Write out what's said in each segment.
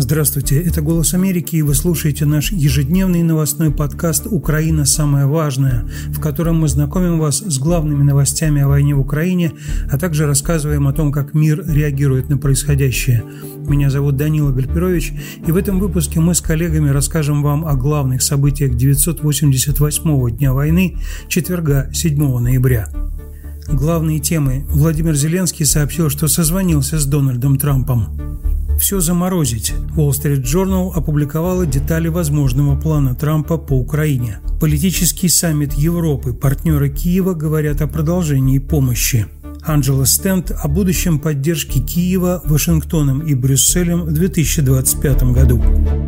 Здравствуйте, это «Голос Америки», и вы слушаете наш ежедневный новостной подкаст «Украина. Самое важное», в котором мы знакомим вас с главными новостями о войне в Украине, а также рассказываем о том, как мир реагирует на происходящее. Меня зовут Данила Гальперович, и в этом выпуске мы с коллегами расскажем вам о главных событиях 988-го дня войны, четверга, 7 ноября. Главные темы. Владимир Зеленский сообщил, что созвонился с Дональдом Трампом. Все заморозить. Wall Street Journal опубликовала детали возможного плана Трампа по Украине. Политический саммит Европы. Партнеры Киева говорят о продолжении помощи. Анджела Стенд о будущем поддержки Киева, Вашингтоном и Брюсселем в 2025 году.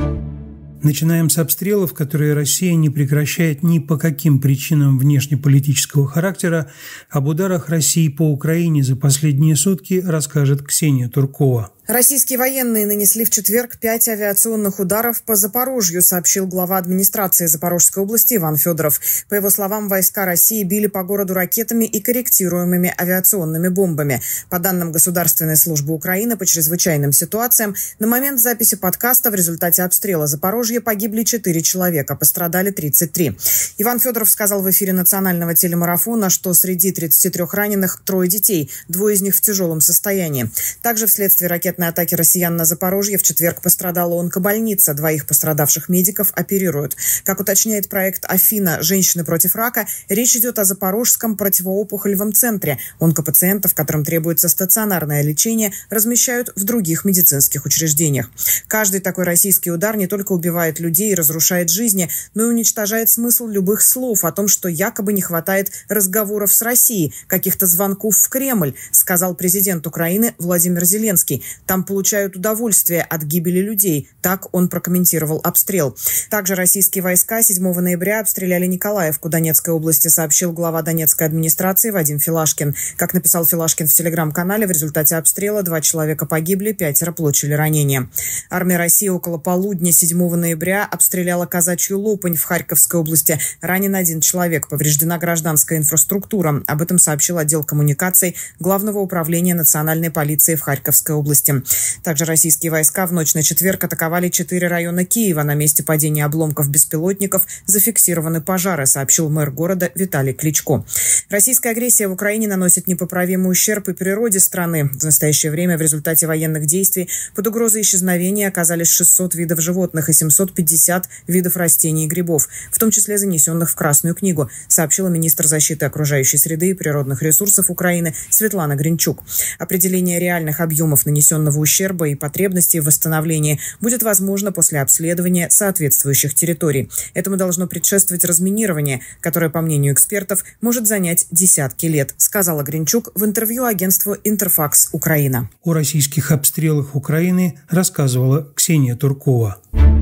Начинаем с обстрелов, которые Россия не прекращает ни по каким причинам внешнеполитического характера. Об ударах России по Украине за последние сутки расскажет Ксения Туркова. Российские военные нанесли в четверг 5 авиационных ударов по Запорожью, сообщил глава администрации Запорожской области Иван Федоров. По его словам, войска России били по городу ракетами и корректируемыми авиационными бомбами. По данным Государственной службы Украины по чрезвычайным ситуациям, на момент записи подкаста в результате обстрела Запорожья погибли 4 человека, пострадали 33. Иван Федоров сказал в эфире национального телемарафона, что среди 33 раненых 3 детей, 2 из них в тяжелом состоянии. Также вследствие ракетной атаки россиян на Запорожье в четверг пострадала онкобольница. 2 пострадавших медиков оперируют. Как уточняет проект «Афина. Женщины против рака», речь идет о Запорожском противоопухолевом центре. Онкопациентов, которым требуется стационарное лечение, размещают в других медицинских учреждениях. Каждый такой российский удар не только убивает людей и разрушает жизни, но и уничтожает смысл любых слов о том, что якобы не хватает разговоров с Россией, каких-то звонков в Кремль, сказал президент Украины Владимир Зеленский. Там получают удовольствие от гибели людей. Так он прокомментировал обстрел. Также российские войска 7 ноября обстреляли Николаевку Донецкой области, сообщил глава Донецкой администрации Вадим Филашкин. Как написал Филашкин в телеграм-канале, в результате обстрела 2 человека погибли, 5 получили ранения. Армия России около полудня 7 ноября обстреляла Казачью Лопань в Харьковской области. Ранен 1 человек, повреждена гражданская инфраструктура. Об этом сообщил отдел коммуникаций Главного управления национальной полиции в Харьковской области. Также российские войска в ночь на четверг атаковали 4 района Киева. На месте падения обломков беспилотников зафиксированы пожары, сообщил мэр города Виталий Кличко. Российская агрессия в Украине наносит непоправимый ущерб и природе страны. В настоящее время в результате военных действий под угрозой исчезновения оказались 600 видов животных и 750 видов растений и грибов, в том числе занесенных в Красную книгу, сообщила министр защиты окружающей среды и природных ресурсов Украины Светлана Гринчук. Определение реальных объемов нанесенного ущерба и потребностей в восстановлении будет возможно после обследования соответствующих территорий. Этому должно предшествовать разминирование, которое, по мнению экспертов, может занять десятки лет, сказала Гринчук в интервью агентству «Интерфакс Украина». О российских обстрелах Украины рассказывала Ксения Туркова.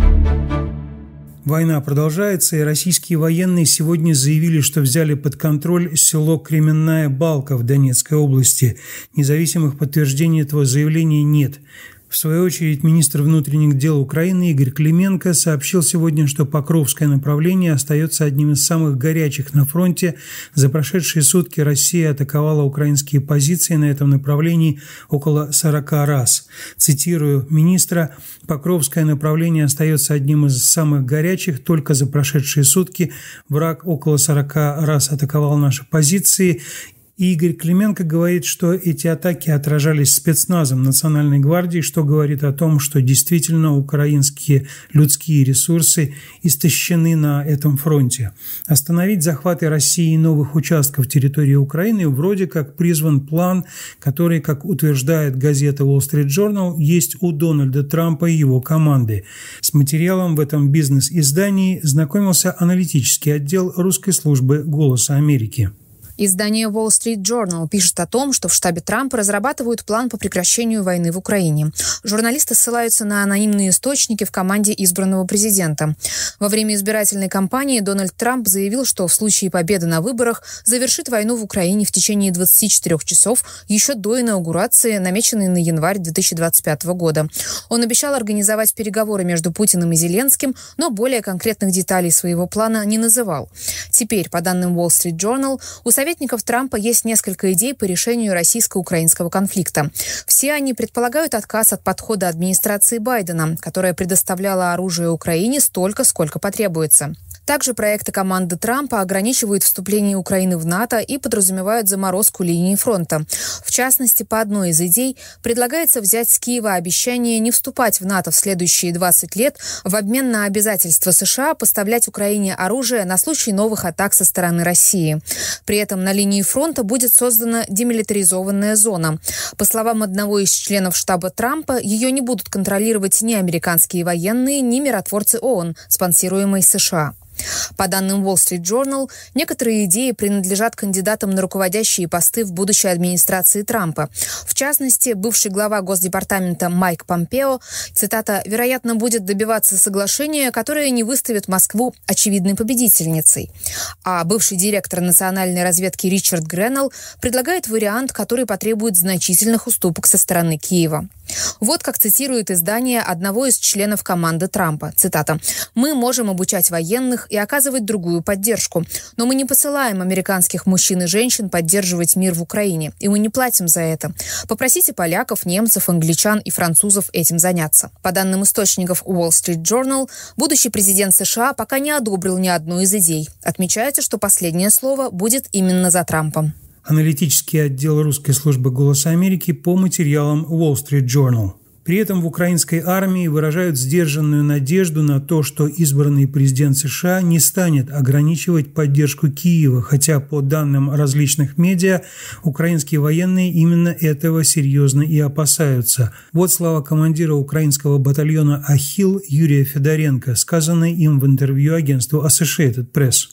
Война продолжается, и российские военные сегодня заявили, что взяли под контроль село Кременная Балка в Донецкой области. Независимых подтверждений этого заявления нет. В свою очередь, министр внутренних дел Украины Игорь Клименко сообщил сегодня, что Покровское направление остается одним из самых горячих на фронте. За прошедшие сутки Россия атаковала украинские позиции на этом направлении около 40 раз. Цитирую министра: «Покровское направление остается одним из самых горячих. Только за прошедшие сутки враг около 40 раз атаковал наши позиции». И Игорь Клименко говорит, что эти атаки отражались спецназом Национальной гвардии, что говорит о том, что действительно украинские людские ресурсы истощены на этом фронте. Остановить захваты России новых участков территории Украины вроде как призван план, который, как утверждает газета Wall Street Journal, есть у Дональда Трампа и его команды. С материалом в этом бизнес-издании знакомился аналитический отдел русской службы «Голоса Америки». Издание Wall Street Journal пишет о том, что в штабе Трампа разрабатывают план по прекращению войны в Украине. Журналисты ссылаются на анонимные источники в команде избранного президента. Во время избирательной кампании Дональд Трамп заявил, что в случае победы на выборах завершит войну в Украине в течение 24 часов еще до инаугурации, намеченной на январь 2025 года. Он обещал организовать переговоры между Путиным и Зеленским, но более конкретных деталей своего плана не называл. Теперь, по данным Wall Street Journal, у Совета советников Трампа есть несколько идей по решению российско-украинского конфликта. Все они предполагают отказ от подхода администрации Байдена, которая предоставляла оружие Украине столько, сколько потребуется. Также проекты команды Трампа ограничивают вступление Украины в НАТО и подразумевают заморозку линии фронта. В частности, по одной из идей предлагается взять с Киева обещание не вступать в НАТО в следующие 20 лет в обмен на обязательство США поставлять Украине оружие на случай новых атак со стороны России. При этом на линии фронта будет создана демилитаризованная зона. По словам одного из членов штаба Трампа, ее не будут контролировать ни американские военные, ни миротворцы ООН, спонсируемые США. По данным Wall Street Journal, некоторые идеи принадлежат кандидатам на руководящие посты в будущей администрации Трампа. В частности, бывший глава Госдепартамента Майк Помпео, цитата, «вероятно, будет добиваться соглашения, которое не выставит Москву очевидной победительницей». А бывший директор национальной разведки Ричард Греннелл предлагает вариант, который потребует значительных уступок со стороны Киева. Вот как цитирует издание одного из членов команды Трампа. Цитата. «Мы можем обучать военных и оказывать другую поддержку, но мы не посылаем американских мужчин и женщин поддерживать мир в Украине, и мы не платим за это. Попросите поляков, немцев, англичан и французов этим заняться». По данным источников Wall Street Journal, будущий президент США пока не одобрил ни одну из идей. Отмечается, что последнее слово будет именно за Трампом. Аналитический отдел русской службы «Голоса Америки» по материалам Wall Street Journal. При этом в украинской армии выражают сдержанную надежду на то, что избранный президент США не станет ограничивать поддержку Киева, хотя, по данным различных медиа, украинские военные именно этого серьезно и опасаются. Вот слова командира украинского батальона «Ахилл» Юрия Федоренко, сказанные им в интервью агентству Associated Press.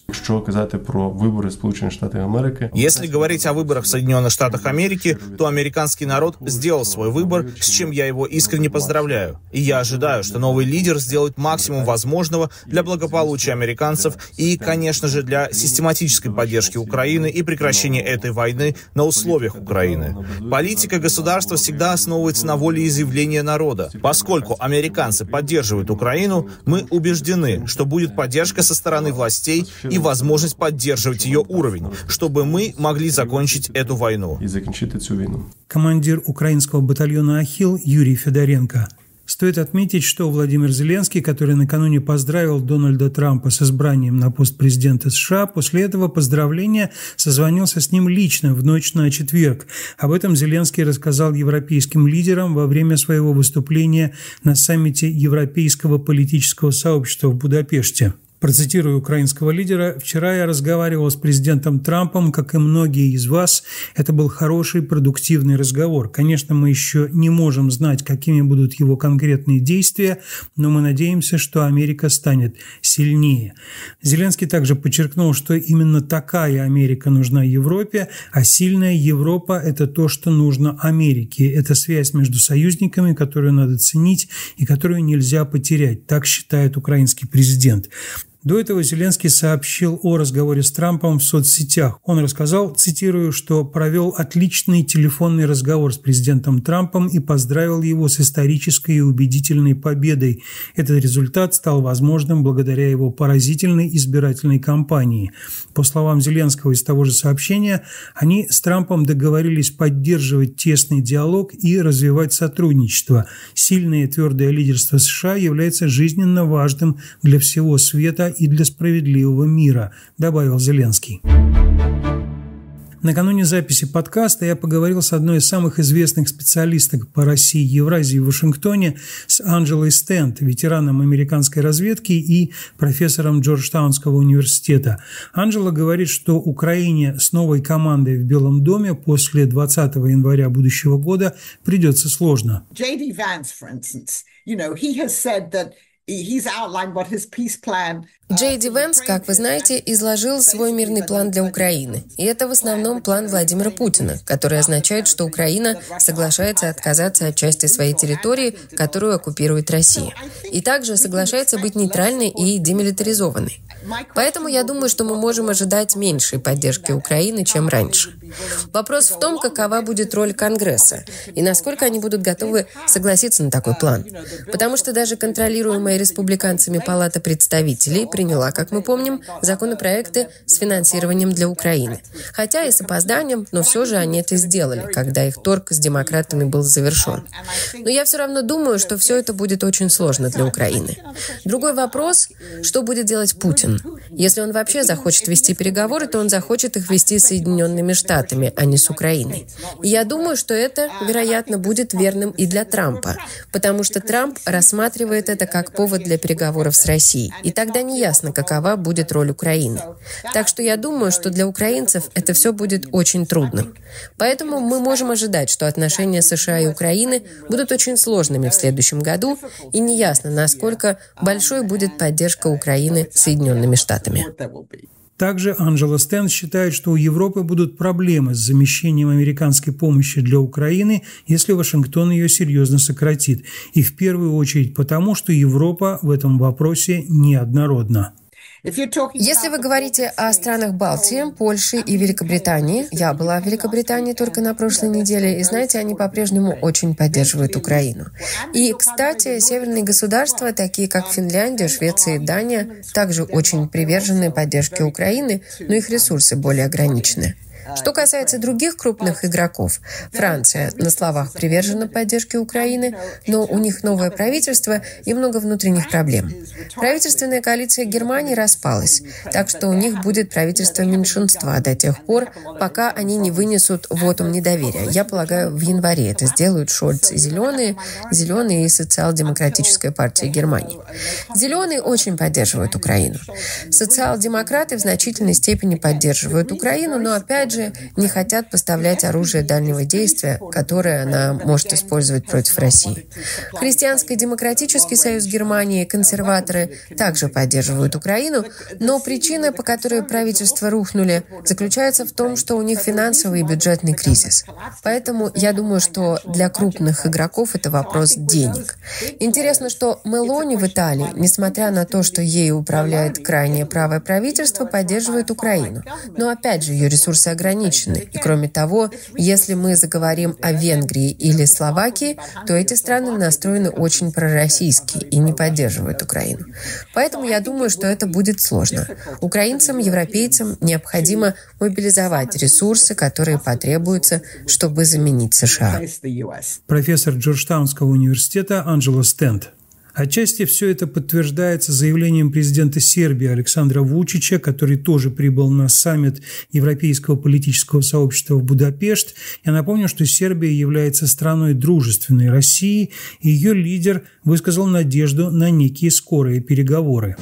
Если говорить о выборах в Соединенных Штатах Америки, то американский народ сделал свой выбор, с чем я его искренне поздравляю. И я ожидаю, что новый лидер сделает максимум возможного для благополучия американцев и, конечно же, для систематической поддержки Украины и прекращения этой войны на условиях Украины. Политика государства всегда основывается на волеизъявлении народа. Поскольку американцы поддерживают Украину, мы убеждены, что будет поддержка со стороны властей и возможность поддерживать ее уровень, чтобы мы могли закончить эту войну. Командир украинского батальона «Ахилл» Юрий Федоренко. Стоит отметить, что Владимир Зеленский, который накануне поздравил Дональда Трампа с избранием на пост президента США, после этого поздравления созвонился с ним лично в ночь на четверг. Об этом Зеленский рассказал европейским лидерам во время своего выступления на саммите Европейского политического сообщества в Будапеште. Процитирую украинского лидера: «Вчера я разговаривал с президентом Трампом, как и многие из вас. Это был хороший, продуктивный разговор. Конечно, мы еще не можем знать, какими будут его конкретные действия, но мы надеемся, что Америка станет сильнее». Зеленский также подчеркнул, что именно такая Америка нужна Европе, а сильная Европа – это то, что нужно Америке. Это связь между союзниками, которую надо ценить и которую нельзя потерять. Так считает украинский президент. До этого Зеленский сообщил о разговоре с Трампом в соцсетях. Он рассказал, цитирую, что провел отличный телефонный разговор с президентом Трампом и поздравил его с исторической и убедительной победой. Этот результат стал возможным благодаря его поразительной избирательной кампании. По словам Зеленского из того же сообщения, они с Трампом договорились поддерживать тесный диалог и развивать сотрудничество. Сильное и твердое лидерство США является жизненно важным для всего света и для справедливого мира, добавил Зеленский. Накануне записи подкаста я поговорил с одной из самых известных специалисток по России и Евразии в Вашингтоне, с Анджелой Стэнд, ветераном американской разведки и профессором Джорджтаунского университета. Анджела говорит, что Украине с новой командой в Белом доме после 20 января будущего года придется сложно. J.D. Vance, for instance, he has said that Джей Ди Вэнс, как вы знаете, изложил свой мирный план для Украины. И это в основном план Владимира Путина, который означает, что Украина соглашается отказаться от части своей территории, которую оккупирует Россия. И также соглашается быть нейтральной и демилитаризованной. Поэтому я думаю, что мы можем ожидать меньшей поддержки Украины, чем раньше. Вопрос в том, какова будет роль Конгресса и насколько они будут готовы согласиться на такой план. Потому что даже контролируемая республиканцами Палата представителей приняла, как мы помним, законопроекты с финансированием для Украины. Хотя и с опозданием, но все же они это сделали, когда их торг с демократами был завершен. Но я все равно думаю, что все это будет очень сложно для Украины. Другой вопрос, что будет делать Путин? Если он вообще захочет вести переговоры, то он захочет их вести с Соединенными Штатами, а не с Украиной. И я думаю, что это, вероятно, будет верным и для Трампа, потому что Трамп рассматривает это как повод для переговоров с Россией. И тогда неясно, какова будет роль Украины. Так что я думаю, что для украинцев это все будет очень трудным. Поэтому мы можем ожидать, что отношения США и Украины будут очень сложными в следующем году, и неясно, насколько большой будет поддержка Украины Соединенными Штатами. Также Анджела Стэнд считает, что у Европы будут проблемы с замещением американской помощи для Украины, если Вашингтон ее серьезно сократит. И в первую очередь потому, что Европа в этом вопросе неоднородна. Если вы говорите о странах Балтии, Польши и Великобритании, я была в Великобритании только на прошлой неделе, и, знаете, они по-прежнему очень поддерживают Украину. И, кстати, северные государства, такие как Финляндия, Швеция и Дания, также очень привержены поддержке Украины, но их ресурсы более ограничены. Что касается других крупных игроков, Франция на словах привержена поддержке Украины, но у них новое правительство и много внутренних проблем. Правительственная коалиция Германии распалась, так что у них будет правительство меньшинства до тех пор, пока они не вынесут вотум недоверия. Я полагаю, в январе это сделают Шольц и Зеленые и Социал-демократическая партия Германии. Зеленые очень поддерживают Украину. Социал-демократы в значительной степени поддерживают Украину, но опять же не хотят поставлять оружие дальнего действия, которое она может использовать против России. Христианско-демократический союз Германии и консерваторы также поддерживают Украину, но причина, по которой правительства рухнули, заключается в том, что у них финансовый и бюджетный кризис. Поэтому я думаю, что для крупных игроков это вопрос денег. Интересно, что Мелони в Италии, несмотря на то, что ею управляет крайнее правое правительство, поддерживает Украину. Но опять же, ее ресурсы ограничены. И кроме того, если мы заговорим о Венгрии или Словакии, то эти страны настроены очень пророссийски и не поддерживают Украину. Поэтому я думаю, что это будет сложно. Украинцам, европейцам необходимо мобилизовать ресурсы, которые потребуются, чтобы заменить США. Профессор Джорджтаунского университета Анджела Стэнд. Отчасти все это подтверждается заявлением президента Сербии Александра Вучича, который тоже прибыл на саммит Европейского политического сообщества в Будапешт. Я напомню, что Сербия является страной дружественной России, и ее лидер высказал надежду на некие скорые переговоры.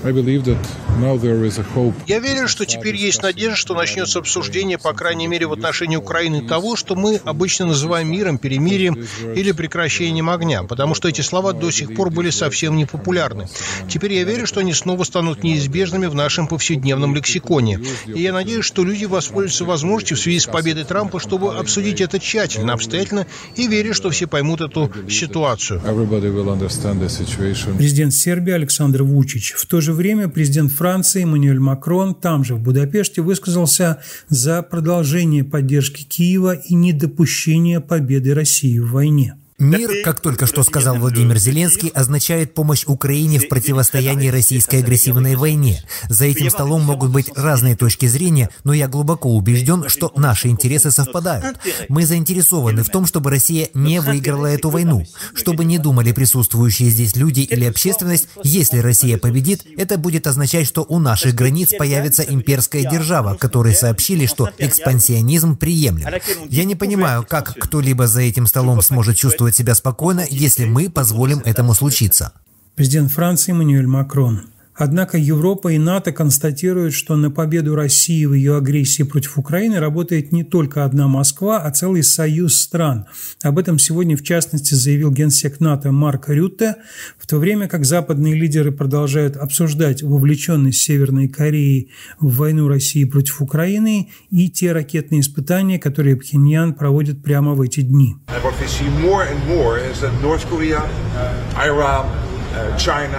Я верю, что теперь есть надежда, что начнется обсуждение, по крайней мере, в отношении Украины того, что мы обычно называем миром, перемирием или прекращением огня, потому что эти слова до сих пор были совсем непопулярны. Теперь я верю, что они снова станут неизбежными в нашем повседневном лексиконе. И я надеюсь, что люди воспользуются возможностью в связи с победой Трампа, чтобы обсудить это тщательно, обстоятельно, и верю, что все поймут эту ситуацию. Президент Сербии Александр Вучич. В то же время президент Франции Эммануэль Макрон там же в Будапеште высказался за продолжение поддержки Киева и недопущение победы России в войне. Мир, как только что сказал Владимир Зеленский, означает помощь Украине в противостоянии российской агрессивной войне. За этим столом могут быть разные точки зрения, но я глубоко убежден, что наши интересы совпадают. Мы заинтересованы в том, чтобы Россия не выиграла эту войну. Чтобы не думали присутствующие здесь люди или общественность, если Россия победит, это будет означать, что у наших границ появится имперская держава, которые сообщили, что экспансионизм приемлем. Я не понимаю, как кто-либо за этим столом сможет чувствовать себя спокойно, если мы позволим этому случиться. Президент Франции Эммануэль Макрон. Однако Европа и НАТО констатируют, что на победу России в ее агрессии против Украины работает не только одна Москва, а целый союз стран. Об этом сегодня, в частности, заявил генсек НАТО Марк Рютте, в то время как западные лидеры продолжают обсуждать вовлеченность Северной Кореи в войну России против Украины и те ракетные испытания, которые Пхеньян проводит прямо в эти дни. China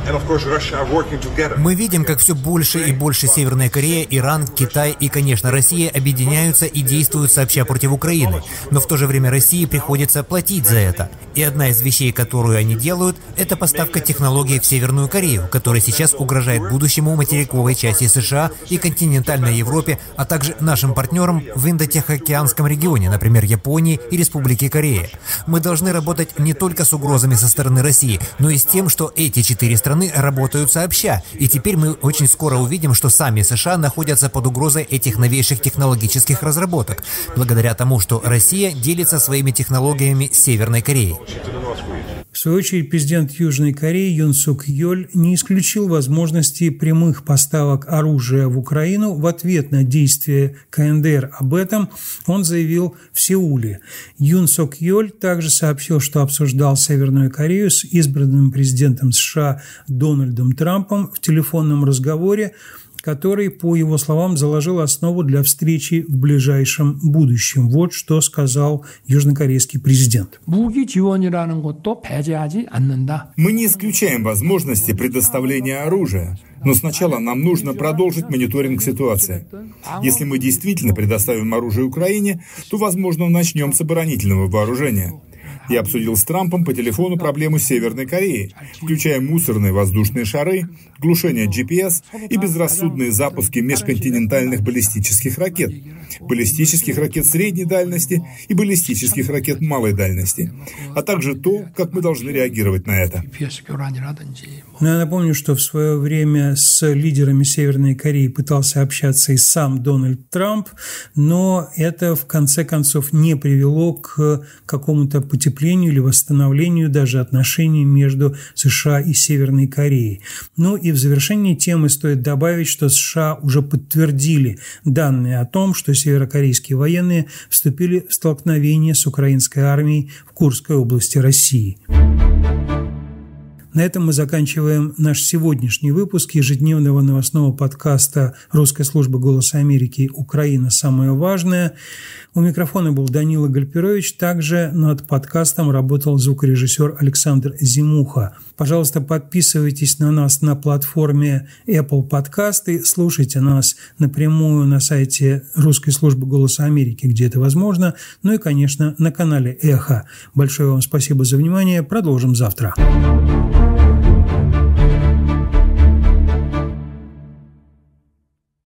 Мы видим, как все больше и больше Северная Корея, Иран, Китай и, конечно, Россия объединяются и действуют сообща против Украины. Но в то же время России приходится платить за это. И одна из вещей, которую они делают, это поставка технологий в Северную Корею, которая сейчас угрожает будущему материковой части США и континентальной Европе, а также нашим партнерам в Индо-Тихоокеанском регионе, например, Японии и Республики Корея. Мы должны работать не только с угрозами со стороны России, но и с тем, что эти 4 страны работают сообща. И теперь мы очень скоро увидим, что сами США находятся под угрозой этих новейших технологических разработок, благодаря тому, что Россия делится своими технологиями с Северной Кореей. В свою очередь, президент Южной Кореи Юн Сук Йоль не исключил возможности прямых поставок оружия в Украину в ответ на действия КНДР. Об этом он заявил в Сеуле. Юн Сук Йоль также сообщил, что обсуждал Северную Корею с избранным президентом США Дональдом Трампом в телефонном разговоре, который, по его словам, заложил основу для встречи в ближайшем будущем. Вот что сказал южнокорейский президент. Мы не исключаем возможности предоставления оружия, но сначала нам нужно продолжить мониторинг ситуации. Если мы действительно предоставим оружие Украине, то, возможно, начнем с оборонительного вооружения. Я обсудил с Трампом по телефону проблему Северной Кореи, включая мусорные воздушные шары, глушение GPS и безрассудные запуски межконтинентальных баллистических ракет средней дальности и баллистических ракет малой дальности, а также то, как мы должны реагировать на это. Но я напомню, что в свое время с лидерами Северной Кореи пытался общаться и сам Дональд Трамп, но это в конце концов не привело к какому-то потеплению или восстановлению даже отношений между США и Северной Кореей. Ну и в завершении темы стоит добавить, что США уже подтвердили данные о том, что северокорейские военные вступили в столкновение с украинской армией в Курской области России. На этом мы заканчиваем наш сегодняшний выпуск ежедневного новостного подкаста русской службы «Голоса Америки» «Украина. Самое важное». У микрофона был Данила Гальперович. Также над подкастом работал звукорежиссер Александр Зимуха. Пожалуйста, подписывайтесь на нас на платформе Apple Подкасты, слушайте нас напрямую на сайте русской службы «Голоса Америки», где это возможно, ну и, конечно, на канале «Эхо». Большое вам спасибо за внимание. Продолжим завтра.